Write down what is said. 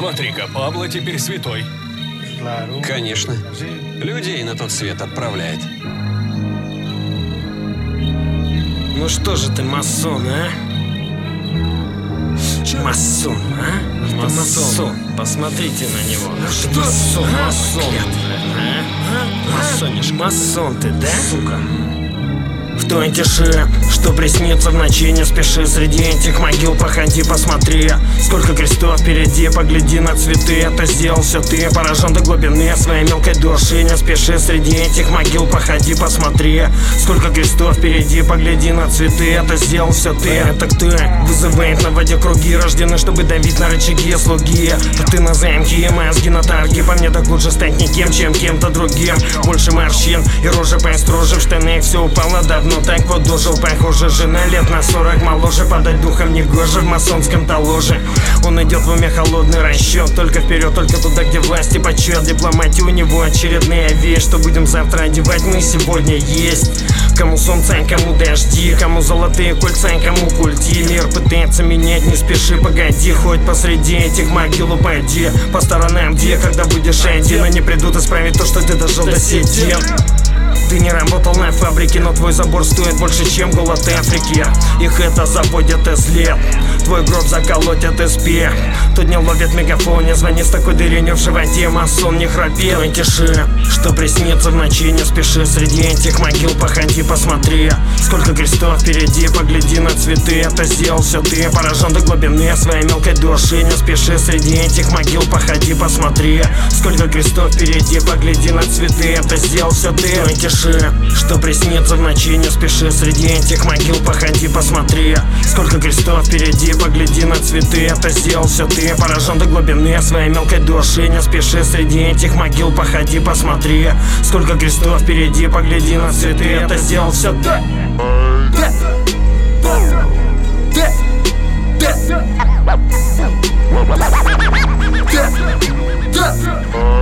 Смотри-ка, Пабло теперь святой. Конечно. Людей на тот свет отправляет. Ну что же ты, масон, а? Масон, а? Масон. Посмотрите на него. Что? Масон. Масонишь. Масон ты, да? Сука. В той тиши, что приснится в ночи, не спеши. Среди этих могил походи, посмотри. Сколько крестов впереди, погляди на цветы. Это сделал все ты, поражен до глубины своей мелкой души. Не спеши, среди этих могил походи, посмотри. Сколько крестов впереди, погляди на цветы. Это сделал все ты, это кто? Вызывает на воде круги, рождены, чтобы давить на рычаги слуги. А ты на замке, мозги на тарге. По мне так лучше стать никем, чем кем-то другим. Больше морщин и рожа поистроже. В штаны все упало давно, так вот дожил. Похоже, жена лет на 40 моложе. Подать духом негоже в масонском-то ложе. Он идет в уме холодный расчет. Только вперед, только туда, где власть и почет. Дипломатия у него очередная вещь. Что будем завтра одевать, мы сегодня есть. Кому солнце, кому дожди, кому золотые кольца, кому культи. Мир пытается менять, не спеши, погоди. Хоть посреди этих могил упади. По сторонам, где, когда будешь один. Они придут исправить то, что ты дожил до сих дел. Ты не работал на фабрике, но твой забор стоит больше, чем голод Африки. Их это заводит из лет. Твой гроб заколотят из пи. Тут не ловит мегафон, не звони с такой дыренью в животе. Масон, не храпи, но тиши, что приснится в ночи, не спеши. Среди этих могил походи, посмотри. Сколько крестов впереди, погляди на цветы. Это сделал все ты, поражен до глубины своей мелкой души. Не спеши, среди этих могил походи, посмотри. Сколько крестов впереди, погляди на цветы. Это сделал все ты, но тиши, что приснится в ночи, не спеши. Среди этих могил походи, посмотри. Сколько крестов впереди, погляди на цветы. Это сделал все ты, поражен до глубины своей мелкой души. Не спеши, среди этих могил походи, посмотри. Сколько крестов впереди, погляди на цветы. Это сделал все ты. Yeah.